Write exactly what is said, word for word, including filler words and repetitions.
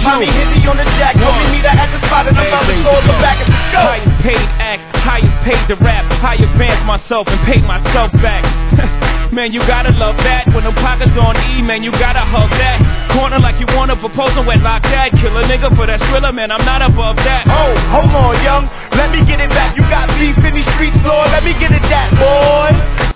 true. Mommy hit me on the jack, told me meet her at the spot and I'm about to go the back and go. Highest paid act, highest paid to rap. I advance myself and pay myself back. Man, you gotta love that. When the pockets on E, man, you gotta hug that. Corner like you wanna propose a wet like that. Kill a nigga for that thriller, man, I'm not above that. Oh, hold on, young, let me get it back.